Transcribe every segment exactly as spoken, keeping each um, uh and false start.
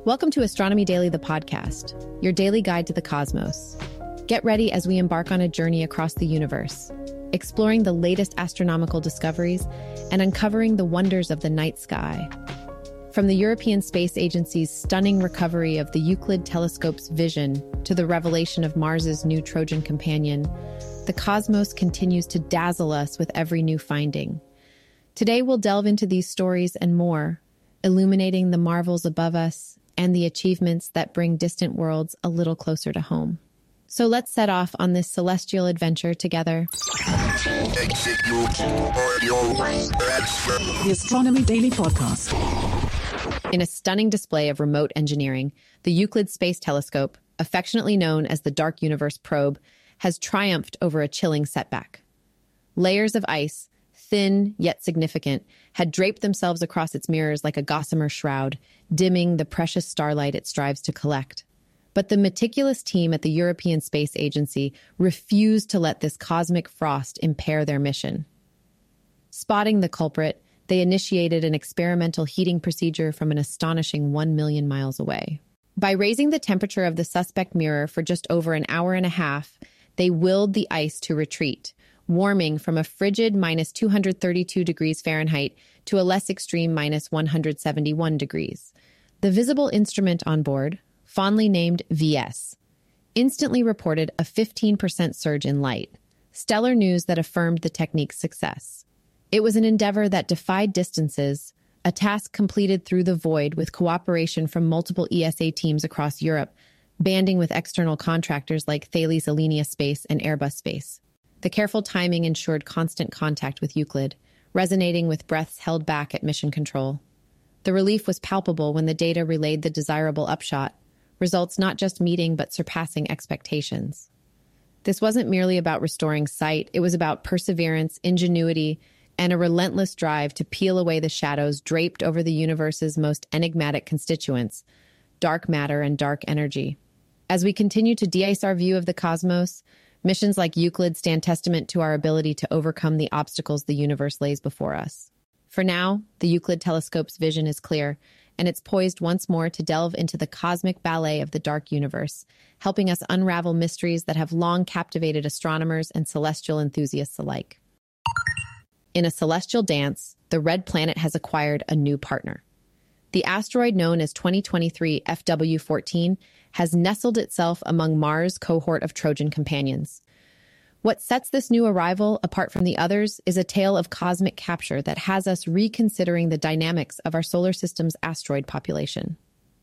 Welcome to Astronomy Daily, the podcast, your daily guide to the cosmos. Get ready as we embark on a journey across the universe, exploring the latest astronomical discoveries and uncovering the wonders of the night sky. From the European Space Agency's stunning recovery of the Euclid telescope's vision to the revelation of Mars's new Trojan companion, the cosmos continues to dazzle us with every new finding. Today we'll delve into these stories and more, illuminating the marvels above us and the achievements that bring distant worlds a little closer to home. So let's set off on this celestial adventure together. The Astronomy Daily Podcast. In a stunning display of remote engineering, the Euclid Space Telescope, affectionately known as the Dark Universe Probe, has triumphed over a chilling setback. Layers of ice, thin yet significant, had draped themselves across its mirrors like a gossamer shroud, dimming the precious starlight it strives to collect. But the meticulous team at the European Space Agency refused to let this cosmic frost impair their mission. Spotting the culprit, they initiated an experimental heating procedure from an astonishing one million miles away. By raising the temperature of the suspect mirror for just over an hour and a half, they willed the ice to retreat, warming from a frigid minus two hundred thirty-two degrees Fahrenheit to a less extreme minus one hundred seventy-one degrees. The visible instrument on board, fondly named V S, instantly reported a fifteen percent surge in light, stellar news that affirmed the technique's success. It was an endeavor that defied distances, a task completed through the void with cooperation from multiple E S A teams across Europe, banding with external contractors like Thales Alenia Space and Airbus Space. The careful timing ensured constant contact with Euclid, resonating with breaths held back at mission control. The relief was palpable when the data relayed the desirable upshot, results not just meeting but surpassing expectations. This wasn't merely about restoring sight, it was about perseverance, ingenuity, and a relentless drive to peel away the shadows draped over the universe's most enigmatic constituents, dark matter and dark energy. As we continue to de-ice our view of the cosmos, missions like Euclid stand testament to our ability to overcome the obstacles the universe lays before us. For now, the Euclid telescope's vision is clear, and it's poised once more to delve into the cosmic ballet of the dark universe, helping us unravel mysteries that have long captivated astronomers and celestial enthusiasts alike. In a celestial dance, the red planet has acquired a new partner. The asteroid known as twenty twenty-three F W fourteen has nestled itself among Mars' cohort of Trojan companions. What sets this new arrival apart from the others is a tale of cosmic capture that has us reconsidering the dynamics of our solar system's asteroid population.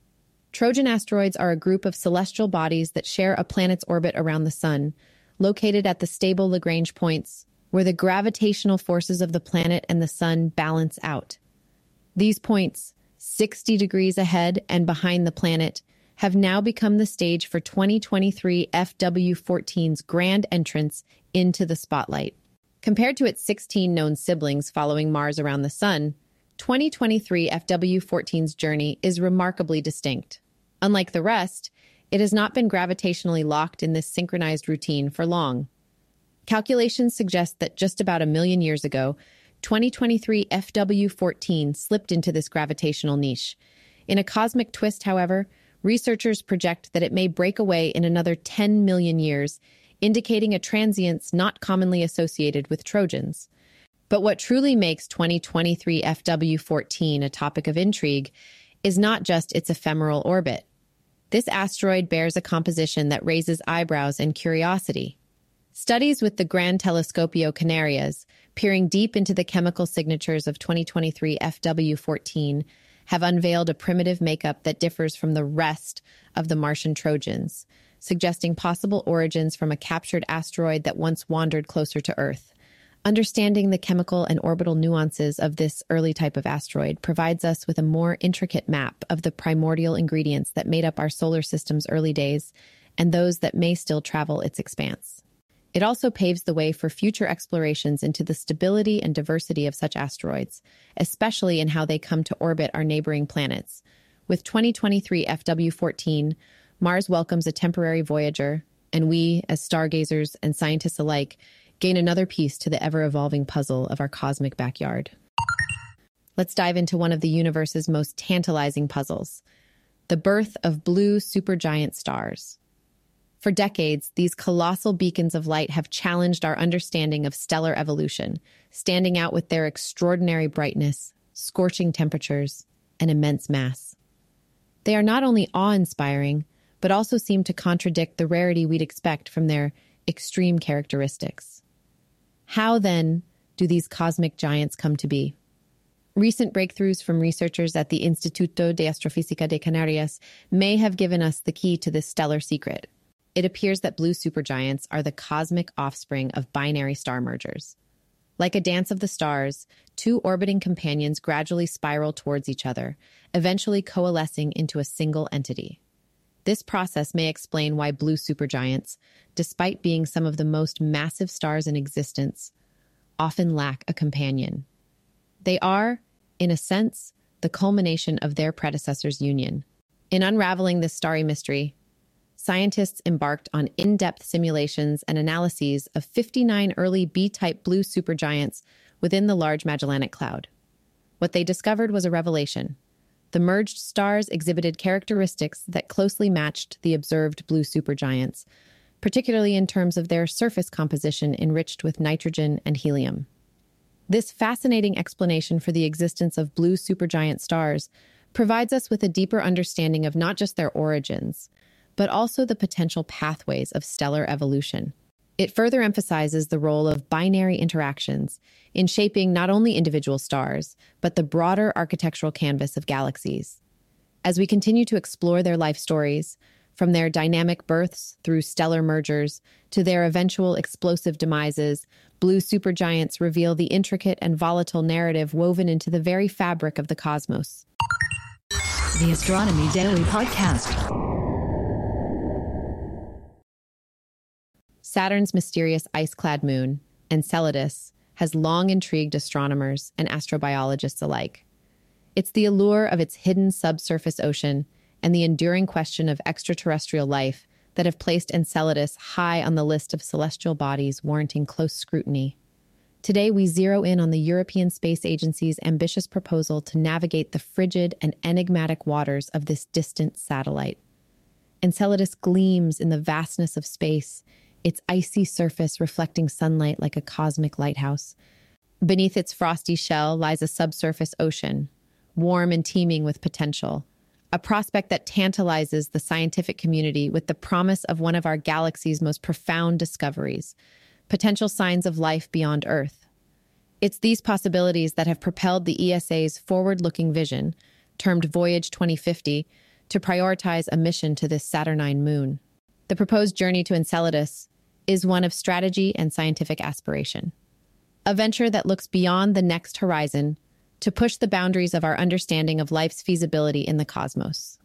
Trojan asteroids are a group of celestial bodies that share a planet's orbit around the Sun, located at the stable Lagrange points, where the gravitational forces of the planet and the Sun balance out. These points, sixty degrees ahead and behind the planet, have now become the stage for twenty twenty-three F W fourteen's grand entrance into the spotlight. Compared to its sixteen known siblings following Mars around the Sun, twenty twenty-three F W fourteen's journey is remarkably distinct. Unlike the rest, it has not been gravitationally locked in this synchronized routine for long. Calculations suggest that just about a million years ago, twenty twenty-three F W fourteen slipped into this gravitational niche. In a cosmic twist, however, researchers project that it may break away in another ten million years, indicating a transience not commonly associated with Trojans. But what truly makes twenty twenty-three F W fourteen a topic of intrigue is not just its ephemeral orbit. This asteroid bears a composition that raises eyebrows and curiosity. Studies with the Gran Telescopio Canarias, peering deep into the chemical signatures of twenty twenty-three F W fourteen, have unveiled a primitive makeup that differs from the rest of the Martian Trojans, suggesting possible origins from a captured asteroid that once wandered closer to Earth. Understanding the chemical and orbital nuances of this early type of asteroid provides us with a more intricate map of the primordial ingredients that made up our solar system's early days and those that may still travel its expanse. It also paves the way for future explorations into the stability and diversity of such asteroids, especially in how they come to orbit our neighboring planets. With twenty twenty-three F W fourteen, Mars welcomes a temporary voyager, and we, as stargazers and scientists alike, gain another piece to the ever-evolving puzzle of our cosmic backyard. Let's dive into one of the universe's most tantalizing puzzles. the birth of blue supergiant stars. For decades, these colossal beacons of light have challenged our understanding of stellar evolution, standing out with their extraordinary brightness, scorching temperatures, and immense mass. They are not only awe-inspiring, but also seem to contradict the rarity we'd expect from their extreme characteristics. How, then, do these cosmic giants come to be? Recent breakthroughs from researchers at the Instituto de Astrofísica de Canarias may have given us the key to this stellar secret. It appears that blue supergiants are the cosmic offspring of binary star mergers. Like a dance of the stars, two orbiting companions gradually spiral towards each other, eventually coalescing into a single entity. This process may explain why blue supergiants, despite being some of the most massive stars in existence, often lack a companion. They are, in a sense, the culmination of their predecessors' union. In unraveling this starry mystery, scientists embarked on in-depth simulations and analyses of fifty-nine early B-type blue supergiants within the Large Magellanic Cloud. What they discovered was a revelation. The merged stars exhibited characteristics that closely matched the observed blue supergiants, particularly in terms of their surface composition enriched with nitrogen and helium. This fascinating explanation for the existence of blue supergiant stars provides us with a deeper understanding of not just their origins, but also the potential pathways of stellar evolution. It further emphasizes the role of binary interactions in shaping not only individual stars, but the broader architectural canvas of galaxies. As we continue to explore their life stories, from their dynamic births through stellar mergers to their eventual explosive demises, blue supergiants reveal the intricate and volatile narrative woven into the very fabric of the cosmos. The Astronomy Daily Podcast. Saturn's mysterious ice-clad moon, Enceladus, has long intrigued astronomers and astrobiologists alike. It's the allure of its hidden subsurface ocean and the enduring question of extraterrestrial life that have placed Enceladus high on the list of celestial bodies warranting close scrutiny. Today, we zero in on the European Space Agency's ambitious proposal to navigate the frigid and enigmatic waters of this distant satellite. Enceladus gleams in the vastness of space, its icy surface reflecting sunlight like a cosmic lighthouse. Beneath its frosty shell lies a subsurface ocean, warm and teeming with potential, a prospect that tantalizes the scientific community with the promise of one of our galaxy's most profound discoveries, potential signs of life beyond Earth. It's these possibilities that have propelled the E S A's forward-looking vision, termed Voyage twenty fifty, to prioritize a mission to this Saturnine moon. The proposed journey to Enceladus is one of strategy and scientific aspiration, a venture that looks beyond the next horizon to push the boundaries of our understanding of life's feasibility in the cosmos.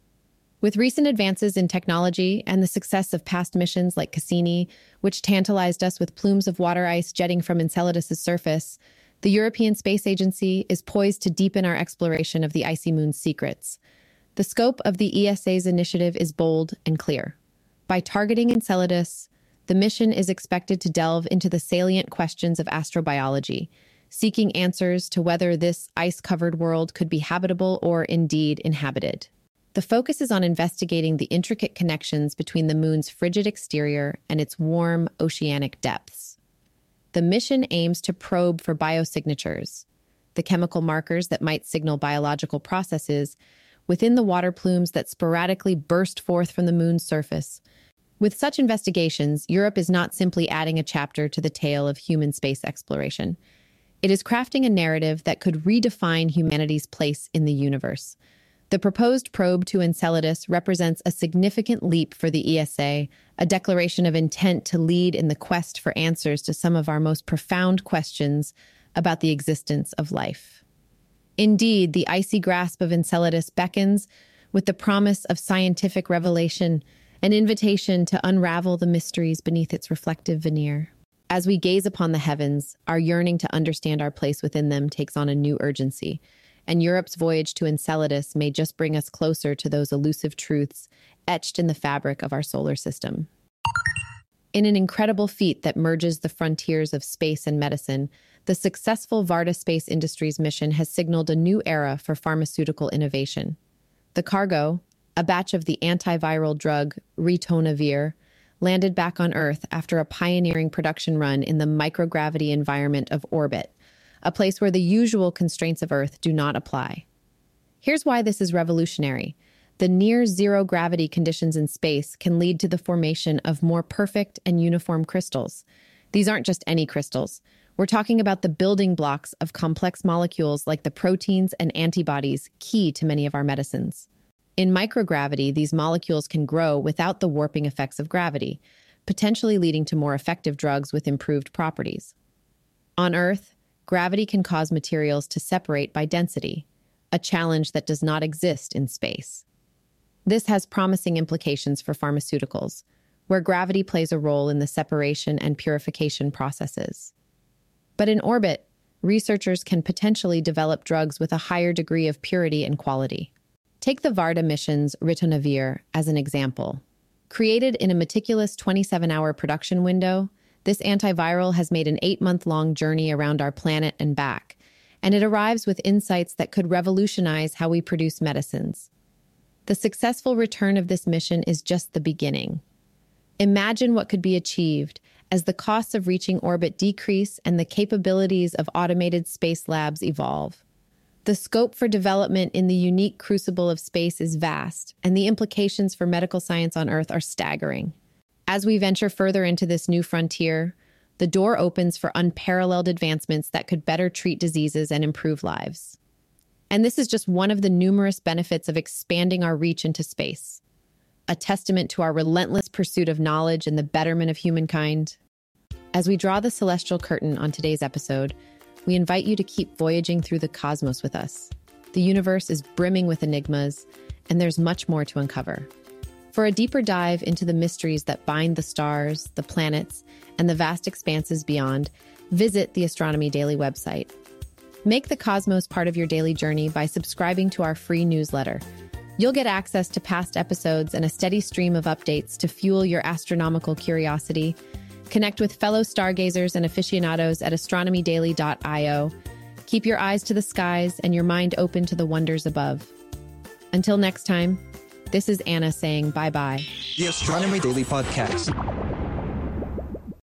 With recent advances in technology and the success of past missions like Cassini, which tantalized us with plumes of water ice jetting from Enceladus's surface, the European Space Agency is poised to deepen our exploration of the icy moon's secrets. The scope of the E S A's initiative is bold and clear. By targeting Enceladus, the mission is expected to delve into the salient questions of astrobiology, seeking answers to whether this ice-covered world could be habitable or indeed inhabited. The focus is on investigating the intricate connections between the moon's frigid exterior and its warm oceanic depths. The mission aims to probe for biosignatures, the chemical markers that might signal biological processes within the water plumes that sporadically burst forth from the moon's surface. With such investigations, Europe is not simply adding a chapter to the tale of human space exploration. It is crafting a narrative that could redefine humanity's place in the universe. The proposed probe to Enceladus represents a significant leap for the E S A, a declaration of intent to lead in the quest for answers to some of our most profound questions about the existence of life. Indeed, the icy grasp of Enceladus beckons with the promise of scientific revelation, an invitation to unravel the mysteries beneath its reflective veneer. As we gaze upon the heavens, our yearning to understand our place within them takes on a new urgency, and Europe's voyage to Enceladus may just bring us closer to those elusive truths etched in the fabric of our solar system. In an incredible feat that merges the frontiers of space and medicine, the successful Varda Space Industries mission has signaled a new era for pharmaceutical innovation. The cargo, A batch of the antiviral drug ritonavir landed back on Earth after a pioneering production run in the microgravity environment of orbit, a place where the usual constraints of Earth do not apply. Here's why this is revolutionary. The near-zero gravity conditions in space can lead to the formation of more perfect and uniform crystals. These aren't just any crystals. We're talking about the building blocks of complex molecules like the proteins and antibodies key to many of our medicines. In microgravity, these molecules can grow without the warping effects of gravity, potentially leading to more effective drugs with improved properties. On Earth, gravity can cause materials to separate by density, a challenge that does not exist in space. This has promising implications for pharmaceuticals, where gravity plays a role in the separation and purification processes. But in orbit, researchers can potentially develop drugs with a higher degree of purity and quality. Take the Varda mission's ritonavir as an example. Created in a meticulous twenty-seven hour production window, this antiviral has made an eight-month-long journey around our planet and back, and it arrives with insights that could revolutionize how we produce medicines. The successful return of this mission is just the beginning. Imagine what could be achieved as the costs of reaching orbit decrease and the capabilities of automated space labs evolve. The scope for development in the unique crucible of space is vast, and the implications for medical science on Earth are staggering. As we venture further into this new frontier, the door opens for unparalleled advancements that could better treat diseases and improve lives. And this is just one of the numerous benefits of expanding our reach into space, a testament to our relentless pursuit of knowledge and the betterment of humankind. As we draw the celestial curtain on today's episode, we invite you to keep voyaging through the cosmos with us. The universe is brimming with enigmas, and there's much more to uncover. For a deeper dive into the mysteries that bind the stars, the planets, and the vast expanses beyond, visit the Astronomy Daily website. Make the cosmos part of your daily journey by subscribing to our free newsletter. You'll get access to past episodes and a steady stream of updates to fuel your astronomical curiosity. Connect with fellow stargazers and aficionados at astronomy daily dot io. Keep your eyes to the skies and your mind open to the wonders above. Until next time, this is Anna saying bye-bye. The Astronomy Daily Podcast.